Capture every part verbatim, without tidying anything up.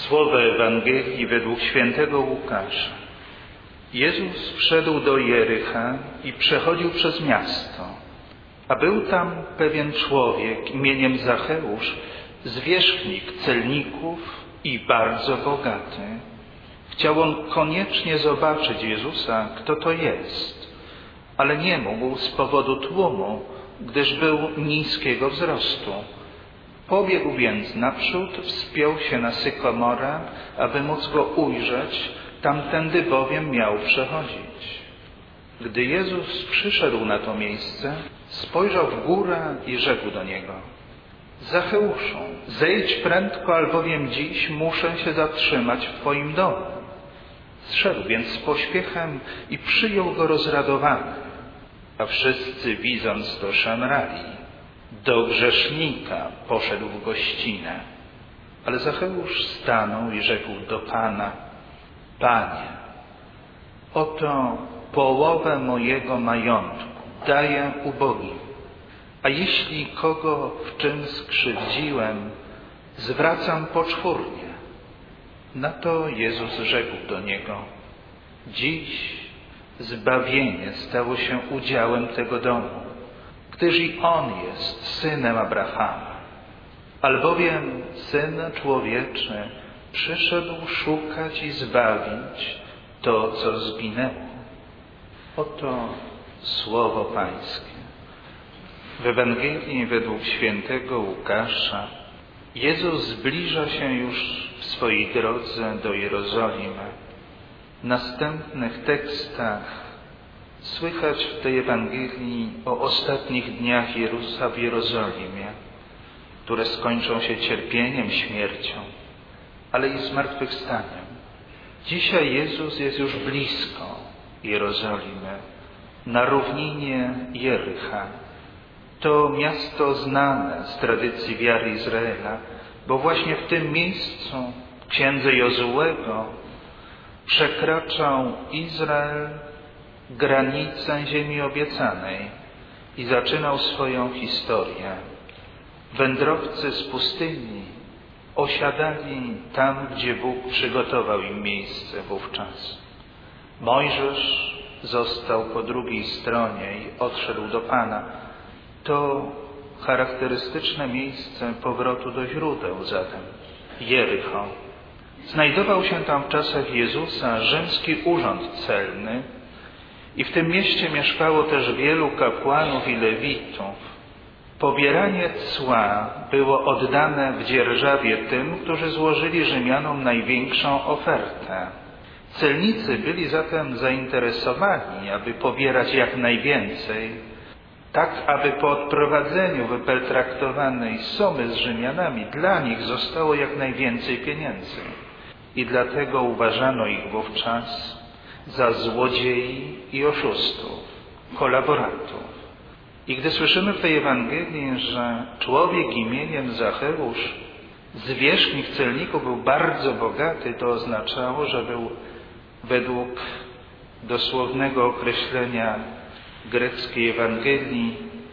Słowo Ewangelii według świętego Łukasza. Jezus wszedł do Jericha i przechodził przez miasto, a był tam pewien człowiek imieniem Zacheusz, zwierzchnik celników i bardzo bogaty. Chciał on koniecznie zobaczyć Jezusa, kto to jest, ale nie mógł z powodu tłumu, gdyż był niskiego wzrostu. Pobiegł więc naprzód, wspiął się na sykomorę, aby móc go ujrzeć, tamtędy bowiem miał przechodzić. Gdy Jezus przyszedł na to miejsce, spojrzał w górę i rzekł do niego: Zacheuszu, zejdź prędko, albowiem dziś muszę się zatrzymać w Twoim domu. Zszedł więc z pośpiechem i przyjął go rozradowany. A wszyscy, widząc to, szemrali. Do grzesznika poszedł w gościnę. Ale Zacheusz stanął i rzekł do Pana: Panie, oto połowę mojego majątku daję ubogim, a jeśli kogo w czym skrzywdziłem, zwracam poczwórnie. Na to Jezus rzekł do niego: Dziś zbawienie stało się udziałem tego domu, gdyż i on jest synem Abrahama. Albowiem Syn Człowieczy przyszedł szukać i zbawić to, co zginęło. Oto słowo Pańskie. W Ewangelii według świętego Łukasza Jezus zbliża się już w swojej drodze do Jerozolimy. W następnych tekstach słychać w tej Ewangelii o ostatnich dniach Jerusa w Jerozolimie, które skończą się cierpieniem, śmiercią, ale i zmartwychwstaniem. Dzisiaj Jezus jest już blisko Jerozolimy, na równinie Jericha. To miasto znane z tradycji wiary Izraela, bo właśnie w tym miejscu w księdze Jozułego przekraczał Izrael granicę ziemi obiecanej i zaczynał swoją historię. Wędrowcy z pustyni osiadali tam, gdzie Bóg przygotował im miejsce wówczas. Mojżesz został po drugiej stronie i odszedł do Pana. To charakterystyczne miejsce powrotu do źródeł zatem, Jericho. Znajdował się tam w czasach Jezusa rzymski urząd celny i w tym mieście mieszkało też wielu kapłanów i lewitów. Pobieranie cła było oddane w dzierżawie tym, którzy złożyli Rzymianom największą ofertę. Celnicy byli zatem zainteresowani, aby pobierać jak najwięcej, tak aby po odprowadzeniu wypertraktowanej sumy z Rzymianami dla nich zostało jak najwięcej pieniędzy. I dlatego uważano ich wówczas za złodziei i oszustów, kolaborantów. I gdy słyszymy w tej Ewangelii, że człowiek imieniem Zacheusz, zwierzchnik celników, był bardzo bogaty, to oznaczało, że był według dosłownego określenia greckiej Ewangelii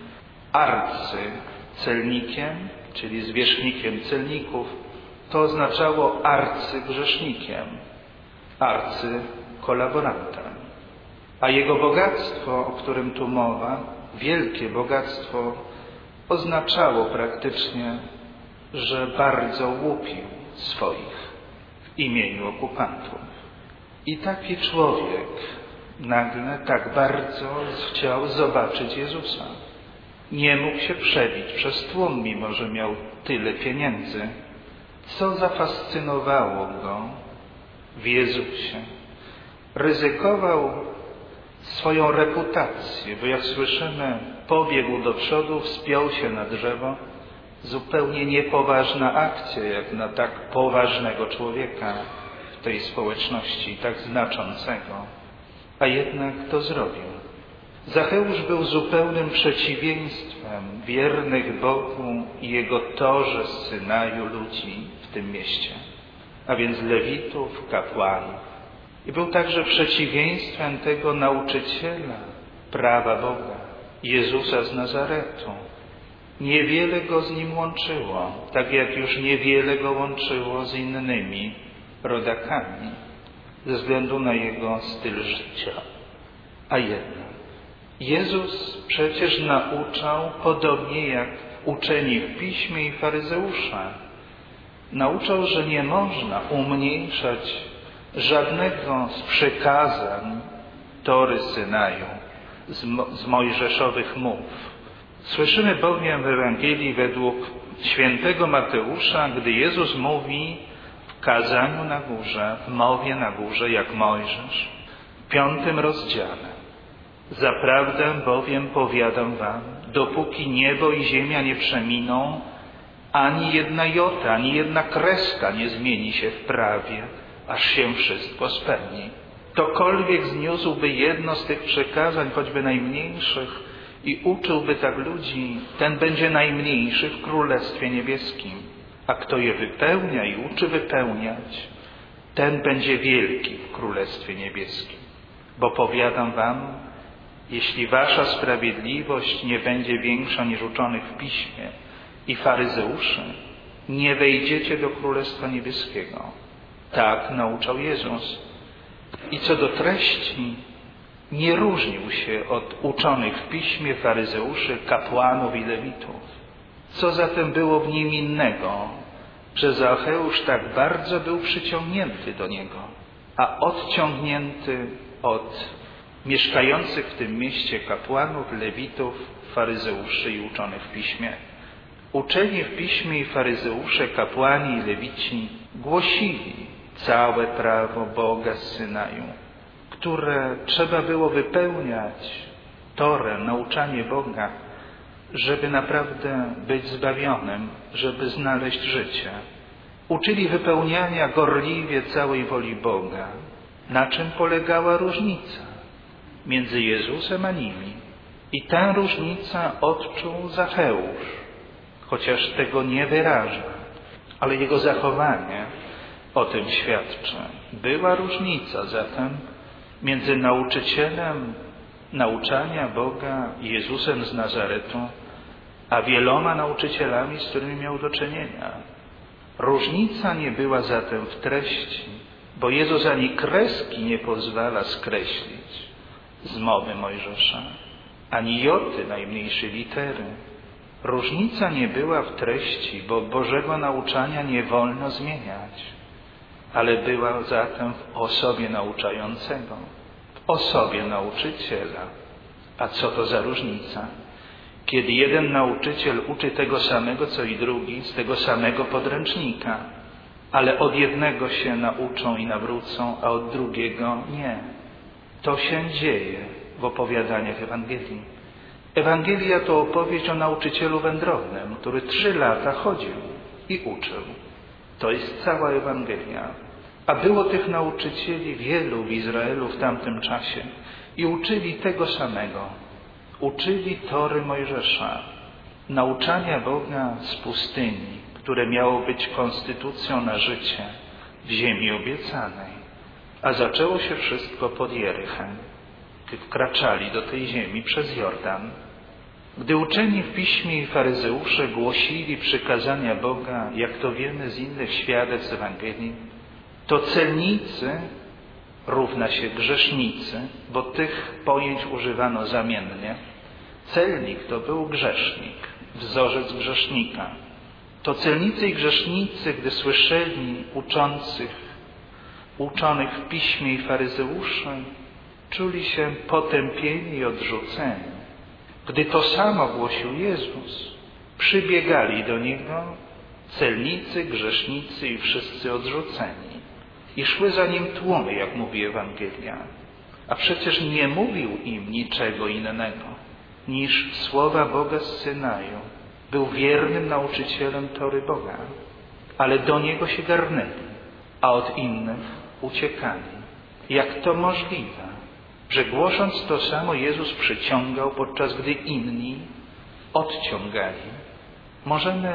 arcycelnikiem, czyli zwierzchnikiem celników. To oznaczało arcygrzesznikiem, arcykolaborantem. A jego bogactwo, o którym tu mowa, wielkie bogactwo, oznaczało praktycznie, że bardzo łupił swoich w imieniu okupantów. I taki człowiek nagle tak bardzo chciał zobaczyć Jezusa. Nie mógł się przebić przez tłum, mimo że miał tyle pieniędzy. Co zafascynowało go w Jezusie? Ryzykował swoją reputację, bo jak słyszymy, pobiegł do przodu, wspiął się na drzewo. Zupełnie niepoważna akcja, jak na tak poważnego człowieka w tej społeczności, tak znaczącego. A jednak to zrobił. Zacheusz był zupełnym przeciwieństwem wiernych Bogu i Jego torze z Synaju ludzi w tym mieście, a więc lewitów, kapłanów. I był także przeciwieństwem tego nauczyciela prawa Boga, Jezusa z Nazaretu. Niewiele go z nim łączyło, tak jak już niewiele go łączyło z innymi rodakami, ze względu na jego styl życia. A jednak Jezus przecież nauczał podobnie jak uczeni w Piśmie i faryzeusze. Nauczał, że nie można umniejszać żadnego z przykazań Tory Synaju, z, mo- z mojżeszowych mów. Słyszymy bowiem w Ewangelii według świętego Mateusza, gdy Jezus mówi w kazaniu na górze, w mowie na górze, jak Mojżesz, w piątym rozdziale. Zaprawdę bowiem powiadam wam, dopóki niebo i ziemia nie przeminą, ani jedna jota, ani jedna kreska nie zmieni się w prawie, aż się wszystko spełni. Ktokolwiek zniósłby jedno z tych przykazań, choćby najmniejszych, i uczyłby tak ludzi, ten będzie najmniejszy w Królestwie Niebieskim. A kto je wypełnia i uczy wypełniać, ten będzie wielki w Królestwie Niebieskim. Bo powiadam wam, jeśli wasza sprawiedliwość nie będzie większa niż uczonych w Piśmie i faryzeuszy, nie wejdziecie do Królestwa Niebieskiego. Tak nauczał Jezus. I co do treści, nie różnił się od uczonych w Piśmie, faryzeuszy, kapłanów i lewitów. Co zatem było w nim innego, że Zacheusz tak bardzo był przyciągnięty do niego, a odciągnięty od mieszkających w tym mieście kapłanów, lewitów, faryzeuszy i uczonych w Piśmie? Uczeni w Piśmie i faryzeusze, kapłani i lewici głosili całe prawo Boga z Synaju, które trzeba było wypełniać, Torę, nauczanie Boga, żeby naprawdę być zbawionym, żeby znaleźć życie. Uczyli wypełniania gorliwie całej woli Boga. Na czym polegała różnica między Jezusem a nimi? I tę różnicę odczuł Zacheusz, chociaż tego nie wyraża, ale jego zachowanie o tym świadczy. Była różnica zatem między nauczycielem nauczania Boga, Jezusem z Nazaretu, a wieloma nauczycielami, z którymi miał do czynienia. Różnica nie była zatem w treści, bo Jezus ani kreski nie pozwala skreślić z mowy Mojżesza, ani joty, najmniejszej litery. Różnica nie była w treści, bo Bożego nauczania nie wolno zmieniać, ale była zatem w osobie nauczającego, w osobie nauczyciela. A co to za różnica? Kiedy jeden nauczyciel uczy tego samego, co i drugi, z tego samego podręcznika, ale od jednego się nauczą i nawrócą, a od drugiego nie. To się dzieje w opowiadaniach Ewangelii. Ewangelia to opowieść o nauczycielu wędrownym, który trzy lata chodził i uczył. To jest cała Ewangelia. A było tych nauczycieli wielu w Izraelu w tamtym czasie i uczyli tego samego. Uczyli Tory Mojżesza, nauczania Boga z pustyni, które miało być konstytucją na życie w ziemi obiecanej. A zaczęło się wszystko pod Jerychem, gdy wkraczali do tej ziemi przez Jordan. Gdy uczeni w Piśmie i faryzeusze głosili przykazania Boga, jak to wiemy z innych świadectw Ewangelii, to celnicy równa się grzesznicy, bo tych pojęć używano zamiennie. Celnik to był grzesznik, wzorzec grzesznika. To celnicy i grzesznicy, gdy słyszeli uczących, uczonych w Piśmie i faryzeuszy, czuli się potępieni i odrzuceni. Gdy to samo głosił Jezus, przybiegali do Niego celnicy, grzesznicy i wszyscy odrzuceni. I szły za Nim tłumy, jak mówi Ewangelia. A przecież nie mówił im niczego innego niż słowa Boga z Synaju. Był wiernym nauczycielem Tory Boga, ale do Niego się garnęli, a od innych uciekali. Jak to możliwe, że głosząc to samo Jezus przyciągał, podczas gdy inni odciągali? Możemy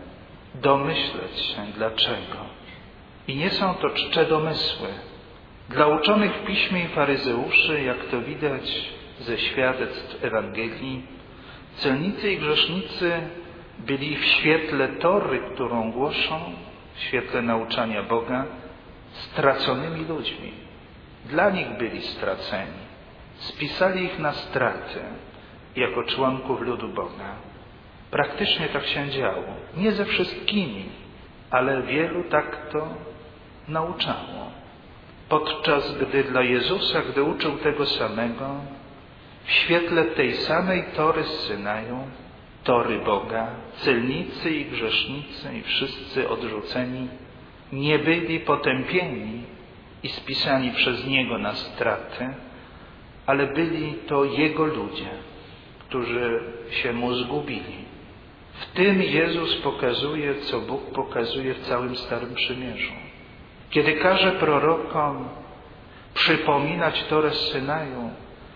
domyśleć się dlaczego. I nie są to czcze domysły. Dla uczonych w Piśmie i faryzeuszy, jak to widać ze świadectw Ewangelii, celnicy i grzesznicy byli w świetle Tory, którą głoszą, w świetle nauczania Boga, straconymi ludźmi. Dla nich byli straceni. Spisali ich na stratę jako członków ludu Boga. Praktycznie tak się działo. Nie ze wszystkimi, ale wielu tak to nauczało. Podczas gdy dla Jezusa, gdy uczył tego samego, w świetle tej samej Tory z Synaju, Tory Boga, celnicy i grzesznicy i wszyscy odrzuceni nie byli potępieni i spisani przez Niego na stratę, ale byli to Jego ludzie, którzy się Mu zgubili. W tym Jezus pokazuje, co Bóg pokazuje w całym Starym Przymierzu. Kiedy każe prorokom przypominać Torę z Synaju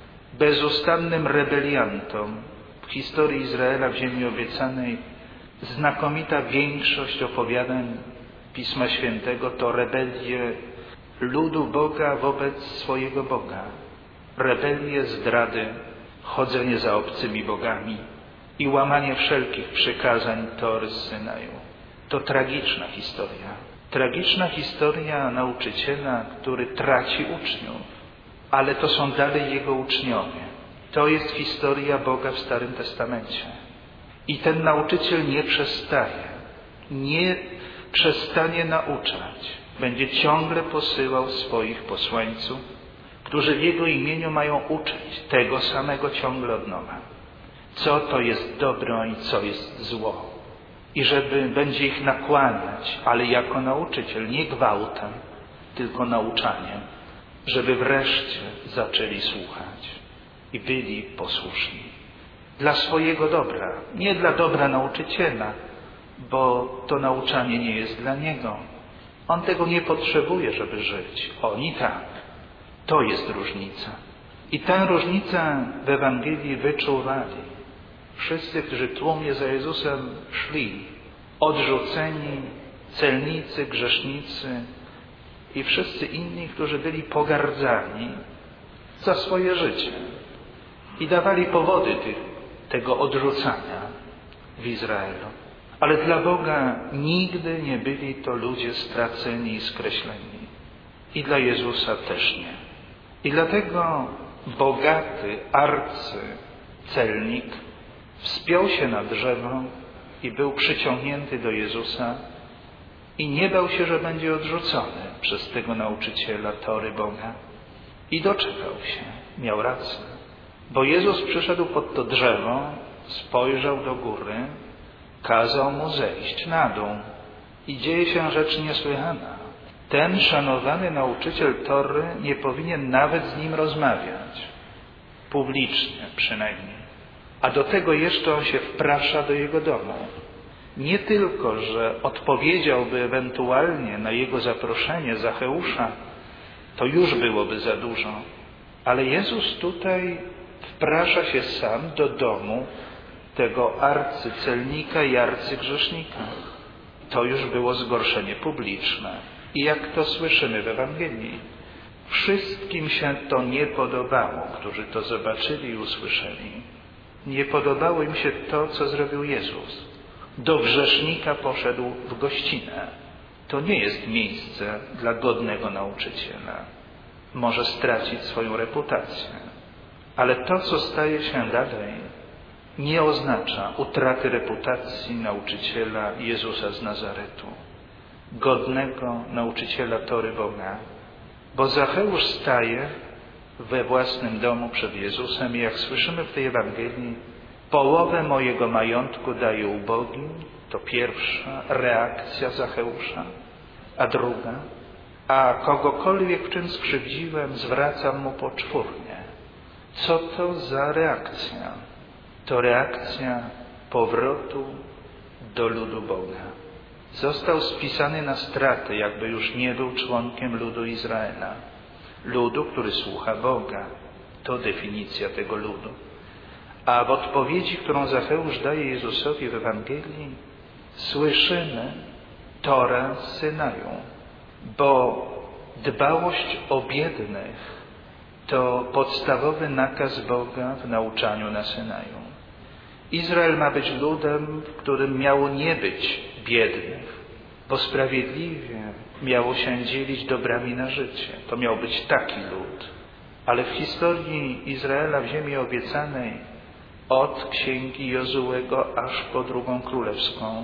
bezustannym rebeliantom w historii Izraela w ziemi obiecanej, znakomita większość opowiadań Pisma Świętego to rebelie ludu Boga wobec swojego Boga. Rebelie, zdrady, chodzenie za obcymi bogami i łamanie wszelkich przykazań Tory z Synaju. To tragiczna historia. Tragiczna historia nauczyciela, który traci uczniów, ale to są dalej Jego uczniowie. To jest historia Boga w Starym Testamencie. I ten nauczyciel nie przestaje, nie przestanie nauczać. Będzie ciągle posyłał swoich posłańców, którzy w Jego imieniu mają uczyć tego samego ciągle od nowa. Co to jest dobro i co jest zło. I żeby będzie ich nakłaniać, ale jako nauczyciel, nie gwałtem, tylko nauczaniem, żeby wreszcie zaczęli słuchać i byli posłuszni. Dla swojego dobra, nie dla dobra nauczyciela, bo to nauczanie nie jest dla niego. On tego nie potrzebuje, żeby żyć. Oni tak. To jest różnica. I tę różnicę w Ewangelii wyczuwali wszyscy, którzy tłumnie za Jezusem szli, odrzuceni, celnicy, grzesznicy i wszyscy inni, którzy byli pogardzani za swoje życie i dawali powody tych, tego odrzucania w Izraelu. Ale dla Boga nigdy nie byli to ludzie straceni i skreśleni. I dla Jezusa też nie. I dlatego bogaty arcycelnik wspiął się na drzewo i był przyciągnięty do Jezusa i nie bał się, że będzie odrzucony przez tego nauczyciela Tory Boga. I doczekał się. Miał rację. Bo Jezus przyszedł pod to drzewo, spojrzał do góry, kazał mu zejść na dół. I dzieje się rzecz niesłychana. Ten szanowany nauczyciel Tory nie powinien nawet z nim rozmawiać. Publicznie przynajmniej. A do tego jeszcze on się wprasza do jego domu. Nie tylko, że odpowiedziałby ewentualnie na jego zaproszenie Zacheusza, to już byłoby za dużo. Ale Jezus tutaj wprasza się sam do domu tego arcycelnika i arcygrzesznika. To już było zgorszenie publiczne. I jak to słyszymy w Ewangelii, wszystkim się to nie podobało, którzy to zobaczyli i usłyszeli. Nie podobało im się to, co zrobił Jezus. Do grzesznika poszedł w gościnę. To nie jest miejsce dla godnego nauczyciela. Może stracić swoją reputację. Ale to, co staje się dalej, nie oznacza utraty reputacji nauczyciela Jezusa z Nazaretu. Godnego nauczyciela Tory Boga. Bo Zacheusz staje we własnym domu przed Jezusem i jak słyszymy w tej Ewangelii, połowę mojego majątku daję ubogim. To pierwsza reakcja Zacheusza. A druga, a kogokolwiek w czym skrzywdziłem, zwracam mu poczwórnie. Co to za reakcja? To reakcja powrotu do ludu Boga. Został spisany na stratę, jakby już nie był członkiem ludu Izraela. Ludu, który słucha Boga. To definicja tego ludu. A w odpowiedzi, którą Zacheusz daje Jezusowi w Ewangelii, słyszymy Torę z Synaju. Bo dbałość o biednych to podstawowy nakaz Boga w nauczaniu na Synaju. Izrael ma być ludem, w którym miało nie być biednych, bo sprawiedliwie miało się dzielić dobrami na życie. To miał być taki lud. Ale w historii Izraela w ziemi obiecanej od księgi Jozułego aż po drugą królewską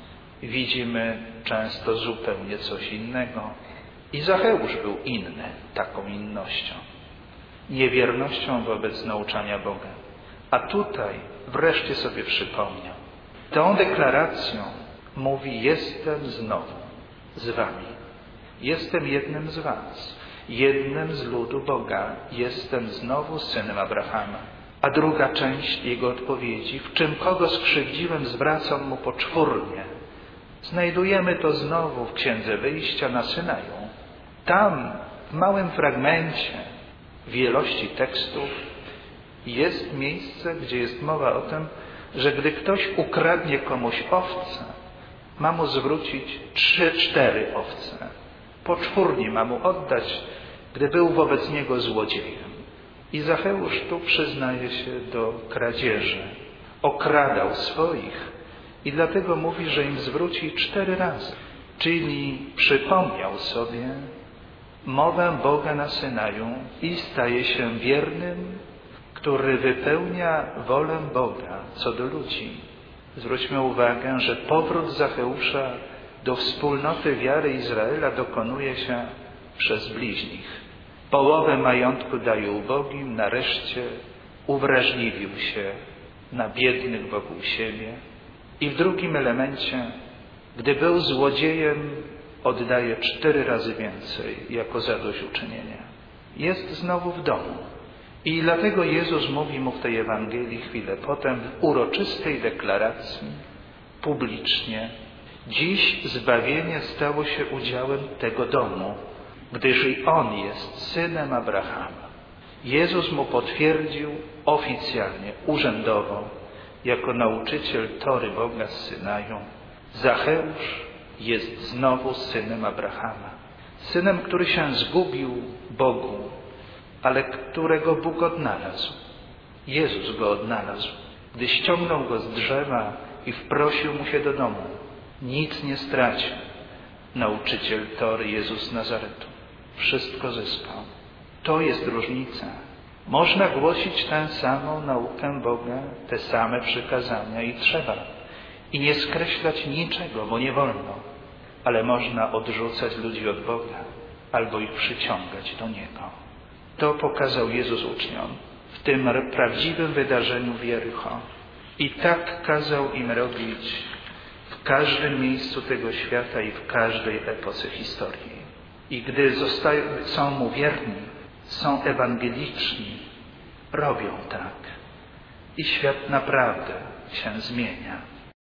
widzimy często zupełnie coś innego. I Zacheusz był inny taką innością, niewiernością wobec nauczania Boga. A tutaj wreszcie sobie przypomniał. Tą deklaracją mówi: jestem znowu z wami. Jestem jednym z was, jednym z ludu Boga. Jestem znowu synem Abrahama. A druga część jego odpowiedzi: w czym kogo skrzywdziłem, zwracam mu poczwórnie. Znajdujemy to znowu w Księdze Wyjścia na Synaju. Tam, w małym fragmencie wielości tekstów, jest miejsce, gdzie jest mowa o tym, że gdy ktoś ukradnie komuś owce, ma mu zwrócić trzy, cztery owce. Poczwórnie ma mu oddać, gdy był wobec niego złodziejem. I Zacheusz tu przyznaje się do kradzieży. Okradał swoich i dlatego mówi, że im zwróci cztery razy. Czyli przypomniał sobie mowę Boga na Synaju i staje się wiernym, który wypełnia wolę Boga co do ludzi. Zwróćmy uwagę, że powrót Zacheusza do wspólnoty wiary Izraela dokonuje się przez bliźnich. Połowę majątku daje ubogim, nareszcie uwrażliwił się na biednych wokół siebie. I w drugim elemencie, gdy był złodziejem, oddaje cztery razy więcej jako zadośćuczynienie. Jest znowu w domu. I dlatego Jezus mówi mu w tej Ewangelii chwilę potem w uroczystej deklaracji publicznie: dziś zbawienie stało się udziałem tego domu, gdyż i on jest synem Abrahama. Jezus mu potwierdził oficjalnie, urzędowo, jako nauczyciel Tory Boga z Synaju: Zacheusz jest znowu synem Abrahama. Synem, który się zgubił Bogu, ale którego Bóg odnalazł. Jezus go odnalazł, gdy ściągnął go z drzewa i wprosił mu się do domu. Nic nie stracił nauczyciel Tory Jezus z Nazaretu. Wszystko zyskał. To jest różnica. Można głosić tę samą naukę Boga, te same przykazania i trzeba. I nie skreślać niczego, bo nie wolno. Ale można odrzucać ludzi od Boga albo ich przyciągać do Niego. To pokazał Jezus uczniom w tym prawdziwym wydarzeniu w Jericho. I tak kazał im robić w każdym miejscu tego świata i w każdej epoce historii. I gdy zostają, są Mu wierni, są ewangeliczni, robią tak. I świat naprawdę się zmienia.